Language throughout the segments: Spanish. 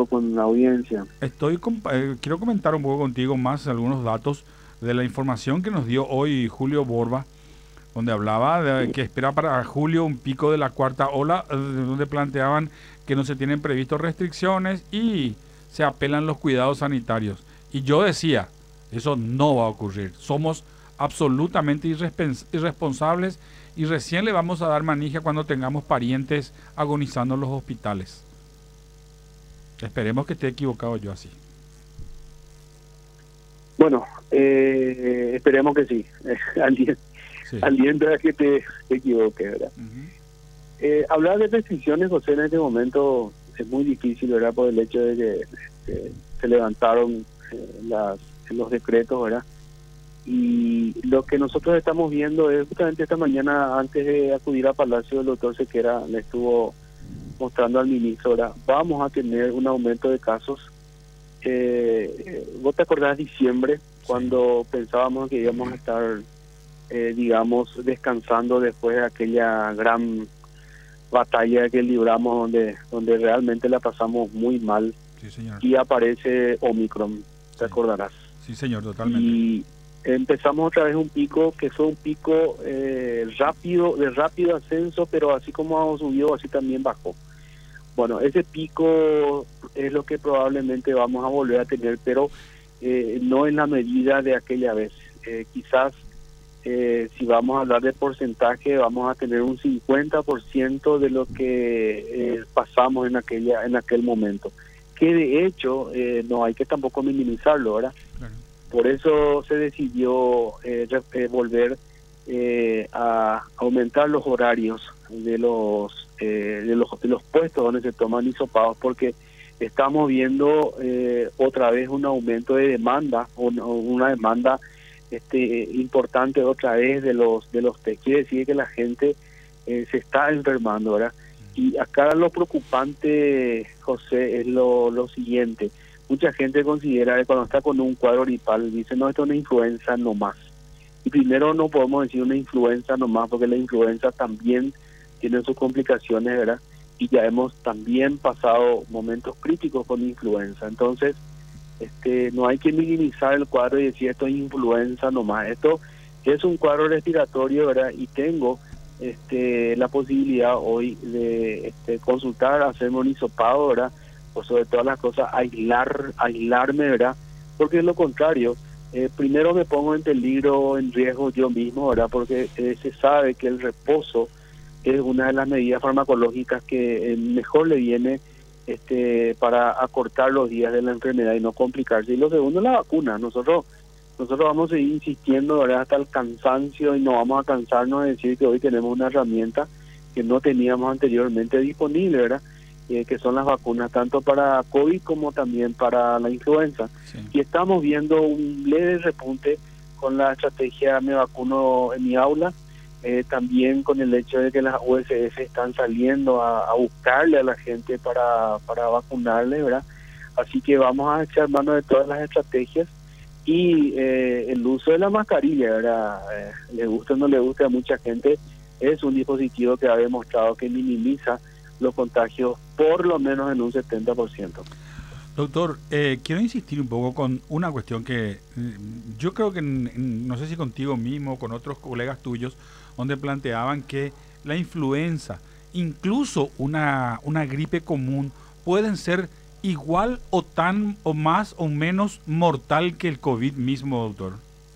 compartiendo con la audiencia. Quiero comentar un poco contigo más algunos datos de la información que nos dio hoy Julio Borba, donde hablaba de que espera para julio un pico de la cuarta ola, donde planteaban que no se tienen previstos restricciones y se apelan los cuidados sanitarios. Y yo decía, eso no va a ocurrir. Somos absolutamente irresponsables y recién le vamos a dar manija cuando tengamos parientes agonizando en los hospitales. Esperemos que esté equivocado yo así. Bueno, esperemos que sí. Aliento a que te equivoques, ¿verdad? Hablar de restricciones, José, en este momento es muy difícil, ¿verdad? Por el hecho de que se levantaron los decretos, ¿verdad? Y lo que nosotros estamos viendo es justamente esta mañana, antes de acudir a Palacio, el doctor Sequera le estuvo mostrando al ministro, ¿verdad? Vamos a tener un aumento de casos. ¿Vos te acordás de diciembre, cuando pensábamos que íbamos a estar, digamos, descansando después de aquella gran batalla que libramos donde realmente la pasamos muy mal? Sí, señor. Y aparece Omicron, te acordarás. Sí, señor, totalmente. Y empezamos otra vez un pico que fue un pico de rápido ascenso, pero así como subió, así también bajó. Bueno, ese pico es lo que probablemente vamos a volver a tener, pero no en la medida de aquella vez. Quizás si vamos a hablar de porcentaje, vamos a tener un 50% de lo que pasamos en aquel momento, que de hecho no hay que tampoco minimizarlo, ¿verdad? Claro. Por eso se decidió volver a aumentar los horarios de los puestos donde se toman hisopados, porque estamos viendo otra vez un aumento de demanda, una demanda importante otra vez de los test. Quiere decir que la gente se está enfermando, ¿verdad? Y acá lo preocupante, José, es lo siguiente. Mucha gente considera que cuando está con un cuadro gripal, dice, no, esto es una influenza nomás. Y primero no podemos decir una influenza nomás, porque la influenza también tiene sus complicaciones, ¿verdad? Y ya hemos también pasado momentos críticos con influenza. Entonces, no hay que minimizar el cuadro y decir esto es influenza nomás. Esto es un cuadro respiratorio, ¿verdad? Y tengo la posibilidad hoy de consultar, hacerme un hisopado, ¿verdad? O sobre todas las cosas, aislarme, ¿verdad? Porque es lo contrario. Primero me pongo en riesgo yo mismo, ¿verdad? Porque se sabe que el reposo es una de las medidas farmacológicas que mejor le viene para acortar los días de la enfermedad y no complicarse. Y lo segundo, la vacuna. Nosotros vamos a seguir insistiendo, ¿verdad?, hasta el cansancio, y no vamos a cansarnos de decir que hoy tenemos una herramienta que no teníamos anteriormente disponible, ¿verdad?, que son las vacunas, tanto para COVID como también para la influenza. Sí. Y estamos viendo un leve repunte con la estrategia Me Vacuno en mi Aula, también con el hecho de que las USF están saliendo a buscarle a la gente para vacunarle, ¿verdad? Así que vamos a echar mano de todas las estrategias y el uso de la mascarilla, ¿verdad? Le guste o no le guste a mucha gente, es un dispositivo que ha demostrado que minimiza los contagios por lo menos en un 70%. Doctor, quiero insistir un poco con una cuestión que yo creo que, no sé si contigo mismo o con otros colegas tuyos, donde planteaban que la influenza, incluso una gripe común, pueden ser igual o tan o más o menos mortal que el COVID mismo, doctor.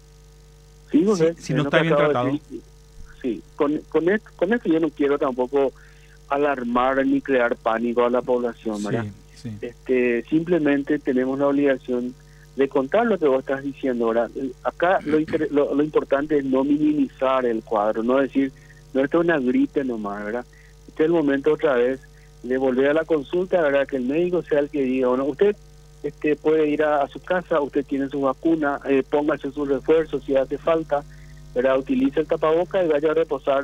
Sí, José, si no está bien tratado. Sí, con esto yo no quiero tampoco alarmar ni crear pánico a la población, ¿verdad? Sí. Simplemente tenemos la obligación de contar lo que vos estás diciendo, ¿verdad? Acá lo importante es no minimizar el cuadro, no decir, no, esto es una gripe nomás, ¿verdad? Este es el momento otra vez de volver a la consulta, ¿verdad? Que el médico sea el que diga, bueno, usted puede ir a su casa, usted tiene su vacuna, póngase su refuerzo si hace falta, ¿verdad? Utilice el tapaboca y vaya a reposar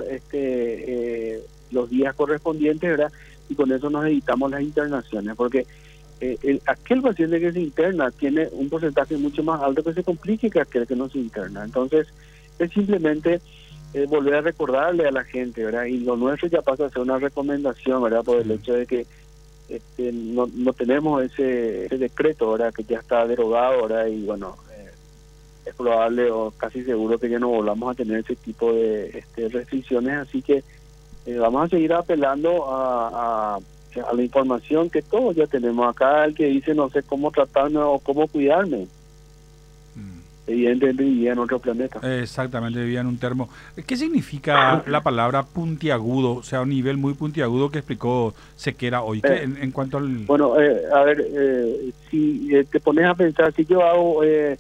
los días correspondientes, ¿verdad? Y con eso nos evitamos las internaciones, porque aquel paciente que se interna tiene un porcentaje mucho más alto que se complique que aquel que no se interna. Entonces, es simplemente volver a recordarle a la gente, ¿verdad? Y lo nuestro ya pasa a ser una recomendación, ¿verdad? Por el hecho de que no tenemos ese decreto ahora que ya está derogado ahora, y bueno, es probable o casi seguro que ya no volvamos a tener ese tipo de restricciones, así que vamos a seguir apelando a la información que todos ya tenemos acá. El que dice no sé cómo tratarme o cómo cuidarme, evidentemente vivía en otro planeta. Exactamente, vivía en un termo. ¿Qué significa la palabra puntiagudo? O sea, un nivel muy puntiagudo que explicó Sequera hoy. En cuanto al... Bueno, a ver, si te pones a pensar, si yo hago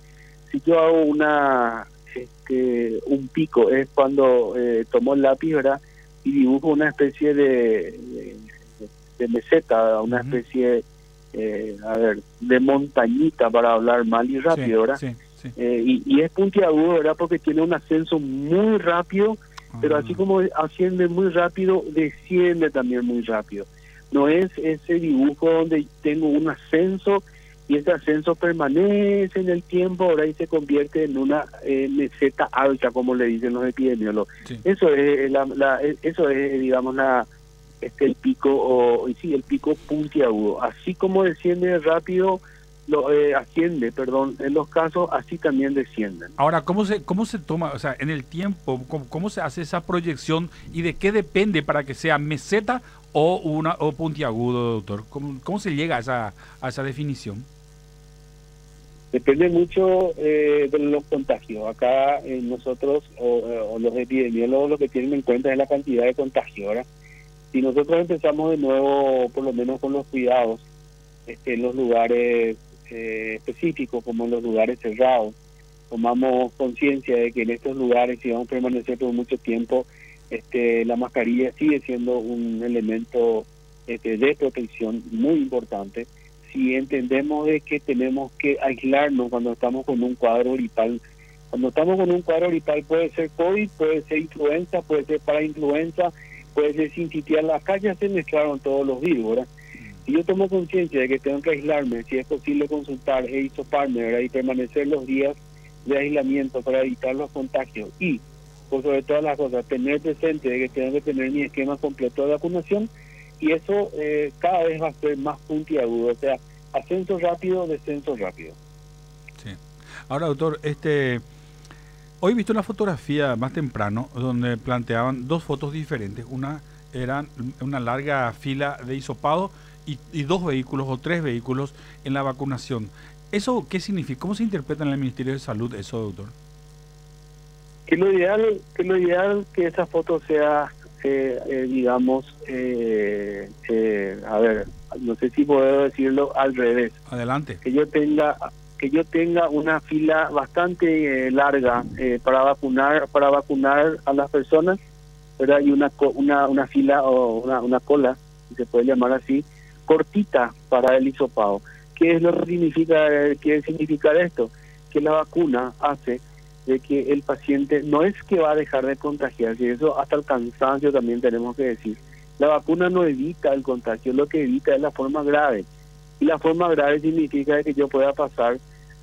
un pico, es cuando tomo el lápiz, ¿verdad? Y dibujo una especie de meseta, una especie, de montañita, para hablar mal y rápido, ¿verdad? Sí, sí. Y es puntiagudo, ¿verdad? Porque tiene un ascenso muy rápido, pero así como asciende muy rápido, desciende también muy rápido. No es ese dibujo donde tengo un ascenso y ese ascenso permanece en el tiempo, ahora y se convierte en una meseta alta, como le dicen los epidemiólogos. Sí. Eso es digamos, el pico, el pico puntiagudo. Así como desciende rápido, asciende, en los casos, así también descienden. Ahora, ¿cómo se toma, o sea, en el tiempo, cómo se hace esa proyección y de qué depende para que sea meseta o puntiagudo, doctor? ¿Cómo se llega a esa definición? Depende mucho de los contagios. Acá nosotros, o los epidemiólogos, lo que tienen en cuenta es la cantidad de contagios, ¿verdad? Si nosotros empezamos de nuevo, por lo menos con los cuidados, en los lugares específicos, como en los lugares cerrados, tomamos conciencia de que en estos lugares, si vamos a permanecer por mucho tiempo, la mascarilla sigue siendo un elemento de protección muy importante. Si entendemos de que tenemos que aislarnos cuando estamos con un cuadro gripal, puede ser COVID, puede ser influenza, puede ser parainfluenza, puede ser sincitial. Acá ya se mezclaron todos los virus, ¿verdad? Si yo tomo conciencia de que tengo que aislarme, si es posible consultar e hisoparme, ¿verdad? Y permanecer los días de aislamiento para evitar los contagios, y por sobre todas las cosas tener presente de que tengo que tener mi esquema completo de vacunación, y eso cada vez va a ser más puntiagudo, o sea, ascenso rápido, descenso rápido. Sí. Ahora, doctor, hoy he visto una fotografía más temprano donde planteaban dos fotos diferentes. Una era una larga fila de hisopados y dos vehículos o tres vehículos en la vacunación. ¿Eso qué significa? ¿Cómo se interpreta en el Ministerio de Salud eso, doctor? Que lo ideal que esa foto sea, digamos, a ver, no sé si puedo decirlo al revés. Adelante. Que yo tenga una fila bastante larga para vacunar a las personas, ¿verdad? Y una fila o una cola, si se puede llamar así, cortita para el hisopado. ¿Qué es lo que quiere significar esto? Que la vacuna hace de que el paciente no es que va a dejar de contagiarse, y eso hasta el cansancio también tenemos que decir. La vacuna no evita el contagio, lo que evita es la forma grave. Y la forma grave significa que yo pueda pasar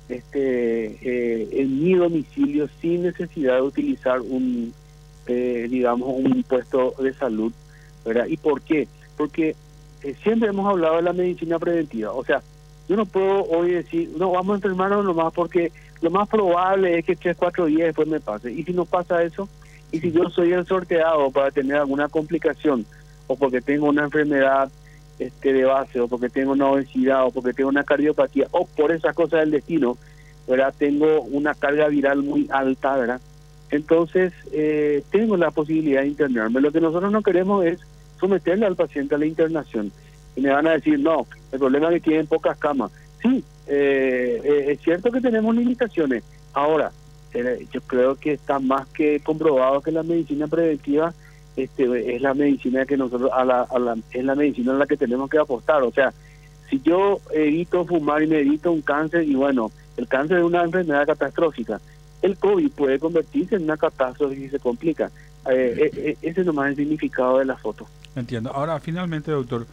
en mi domicilio sin necesidad de utilizar un puesto de salud, ¿verdad? ¿Y por qué? Porque siempre hemos hablado de la medicina preventiva. O sea, yo no puedo hoy decir, no, vamos a enfermarnos nomás porque lo más probable es que 3-4 días después me pase. Y si no pasa eso, y si yo soy el sorteado para tener alguna complicación, o porque tengo una enfermedad de base, o porque tengo una obesidad, o porque tengo una cardiopatía, o por esas cosas del destino, ¿verdad? Tengo una carga viral muy alta, ¿verdad? Entonces, tengo la posibilidad de internarme. Lo que nosotros no queremos es someterle al paciente a la internación. Y me van a decir, no, el problema es que tienen pocas camas. Sí, es cierto que tenemos limitaciones. Ahora, yo creo que está más que comprobado que la medicina preventiva es la medicina que nosotros es la medicina a la que tenemos que apostar. O sea, si yo evito fumar y me evito un cáncer, y bueno, el cáncer es una enfermedad catastrófica, el COVID puede convertirse en una catástrofe si se complica. Ese nomás es el significado de la foto. Entiendo. Ahora, finalmente, doctor,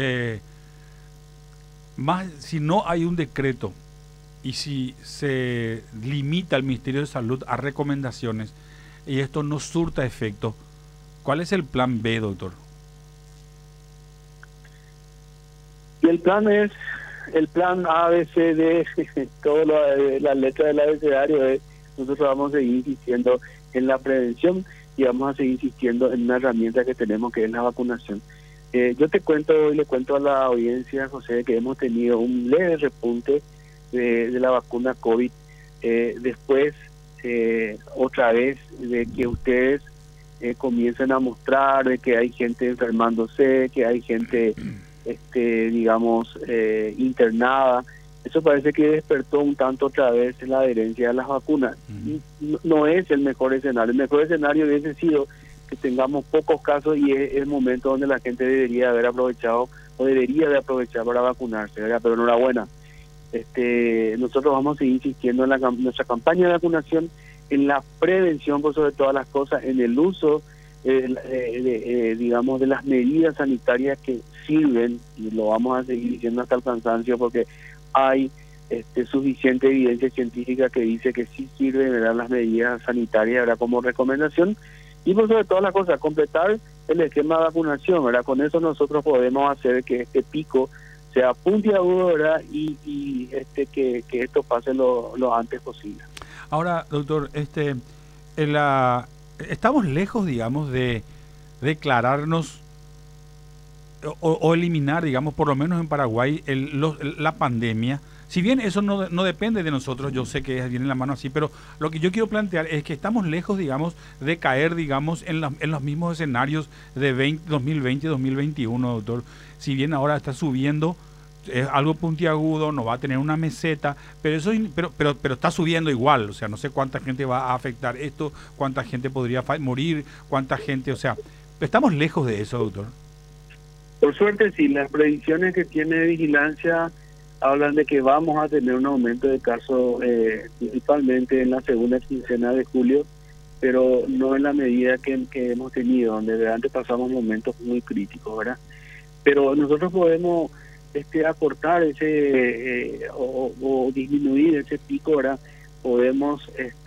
si no hay un decreto y si se limita el Ministerio de Salud a recomendaciones y esto no surta efecto, ¿cuál es el plan B, doctor? el plan A, B, C, D, todo la letra del abecedario es, nosotros vamos a seguir insistiendo en la prevención y vamos a seguir insistiendo en una herramienta que tenemos, que es la vacunación. Yo te cuento y le cuento a la audiencia, José, que hemos tenido un leve repunte de la vacuna COVID. Después, otra vez, de que ustedes comiencen a mostrar de que hay gente enfermándose, que hay gente, digamos, internada. Eso parece que despertó un tanto otra vez la adherencia a las vacunas. No es el mejor escenario. El mejor escenario hubiese sido que tengamos pocos casos y es el momento donde la gente debería haber aprovechado o debería de aprovechar para vacunarse, ¿verdad? Pero enhorabuena. Nosotros vamos a seguir insistiendo en nuestra campaña de vacunación, en la prevención por sobre todas las cosas, en el uso, digamos, de las medidas sanitarias que sirven, y lo vamos a seguir diciendo hasta el cansancio, porque hay suficiente evidencia científica que dice que sí sirven, ¿verdad?, las medidas sanitarias, ¿verdad?, como recomendación, y por sobre todas las cosas, completar el esquema de vacunación, ¿verdad? Con eso nosotros podemos hacer que este pico sea puntiagudo, ¿verdad?, y que esto pase lo antes posible. Ahora, doctor, estamos lejos, digamos, de declararnos o eliminar, digamos, por lo menos en Paraguay, la pandemia. Si bien eso no depende de nosotros, yo sé que viene en la mano así, pero lo que yo quiero plantear es que estamos lejos, digamos, de caer, digamos, en los mismos escenarios de 2020 2021, doctor. Si bien ahora está subiendo, es algo puntiagudo, no va a tener una meseta, pero está subiendo igual. O sea, no sé cuánta gente va a afectar esto, cuánta gente podría morir, cuánta gente, o sea, estamos lejos de eso, doctor. Por suerte sí, las predicciones que tiene Vigilancia hablan de que vamos a tener un aumento de casos principalmente en la segunda quincena de julio, pero no en la medida que hemos tenido, donde de antes pasamos momentos muy críticos, ¿verdad? Pero nosotros podemos acortar ese o disminuir ese pico, ¿verdad? Podemos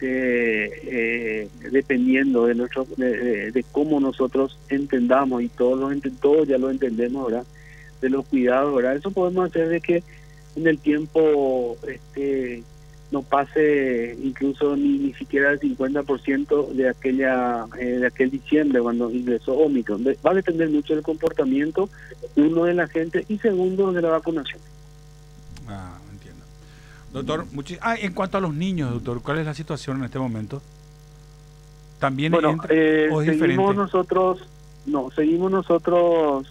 dependiendo de cómo nosotros entendamos, y todos ya lo entendemos, ¿verdad?, de los cuidados, ¿verdad? Eso podemos hacer de que en el tiempo no pase incluso ni siquiera el 50% de aquel diciembre cuando ingresó Omicron. Va a depender mucho del comportamiento, uno, de la gente, y segundo, de la vacunación. Entiendo. Doctor, en cuanto a los niños, doctor, ¿cuál es la situación en este momento? ¿También ¿o es diferente? Seguimos nosotros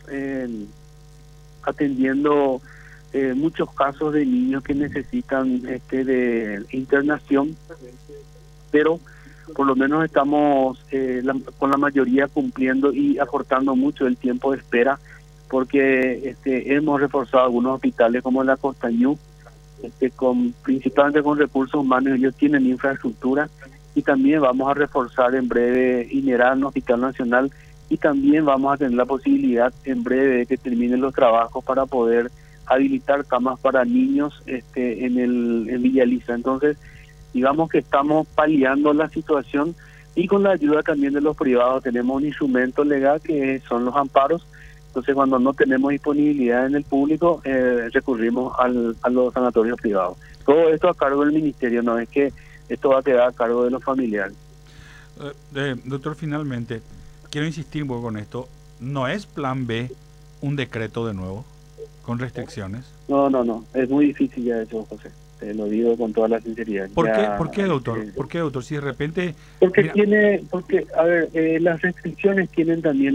atendiendo muchos casos de niños que necesitan de internación, pero por lo menos estamos con la mayoría cumpliendo y acortando mucho el tiempo de espera, porque hemos reforzado algunos hospitales como la Costañú, principalmente con recursos humanos. Ellos tienen infraestructura, y también vamos a reforzar en breve Inerán, Hospital Nacional, y también vamos a tener la posibilidad en breve de que terminen los trabajos para poder habilitar camas para niños en Villa Elisa. Entonces, digamos que estamos paliando la situación, y con la ayuda también de los privados tenemos un instrumento legal que son los amparos. Entonces, cuando no tenemos disponibilidad en el público, recurrimos a los sanatorios privados. Todo esto a cargo del ministerio, no es que esto va a quedar a cargo de los familiares. Doctor, finalmente, quiero insistir un poco con esto. ¿No es plan B un decreto de nuevo, con restricciones? No, es muy difícil ya eso, José. Te lo digo con toda la sinceridad. ¿Por qué, doctor? ¿Por qué, doctor? Si de repente... Porque las restricciones tienen también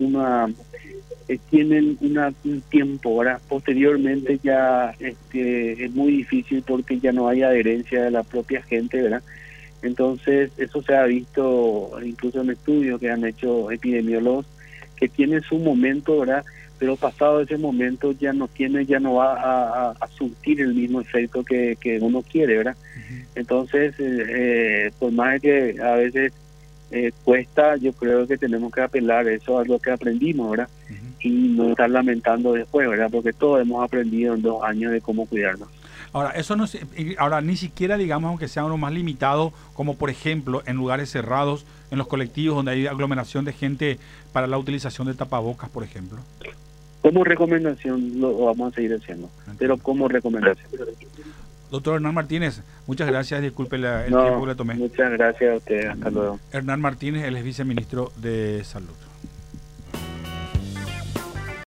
un tiempo, ¿verdad? Posteriormente ya es muy difícil, porque ya no hay adherencia de la propia gente, ¿verdad? Entonces, eso se ha visto incluso en estudios que han hecho epidemiólogos, que tiene su momento, ¿verdad?, pero pasado ese momento ya no va a surtir el mismo efecto que uno quiere, ¿verdad? Entonces, por más que a veces cuesta, yo creo que tenemos que apelar eso a lo que aprendimos, ¿verdad? Y no estar lamentando después, ¿verdad? Porque todos hemos aprendido en 2 años de cómo cuidarnos. Ahora, ni siquiera, digamos, aunque sea uno más limitado, como por ejemplo en lugares cerrados, en los colectivos donde hay aglomeración de gente, para la utilización de tapabocas, por ejemplo. Como recomendación lo vamos a seguir haciendo, pero como recomendación. Doctor Hernán Martínez, muchas gracias, disculpe el tiempo que le tomé. Muchas gracias a usted, hasta luego. Hernán Martínez, él es viceministro de Salud.